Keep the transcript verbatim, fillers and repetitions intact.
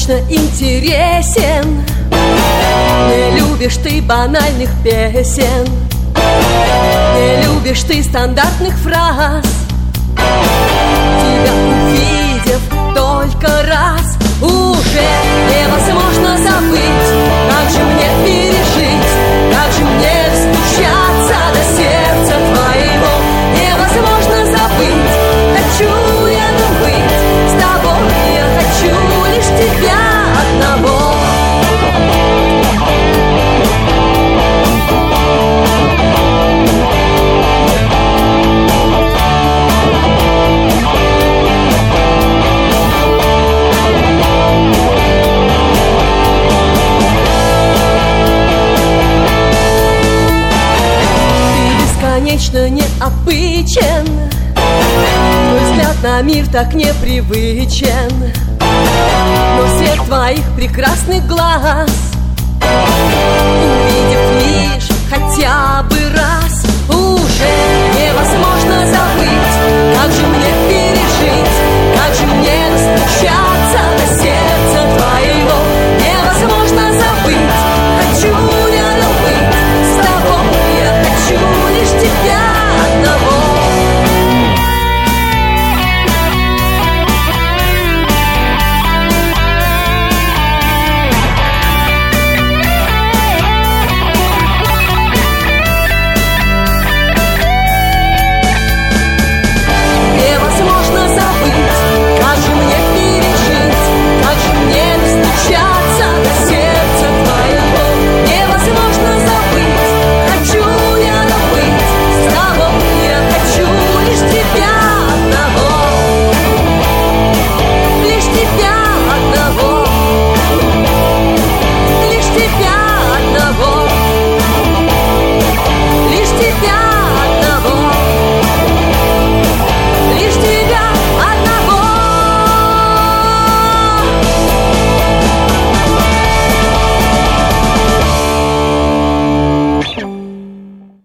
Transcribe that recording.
бесконечно интересен. Не любишь ты банальных песен, не любишь ты стандартных фраз. Тебя увидев только раз, уже невозможно забыть. Как же мне пережить, как же мне стучаться до сердца твоего? Невозможно забыть, хочу я быть с тобой, я хочу лишь тебя одного. Бесконечно необычен, твой взгляд на мир так непривычен. Но свет твоих прекрасных глаз, увидев лишь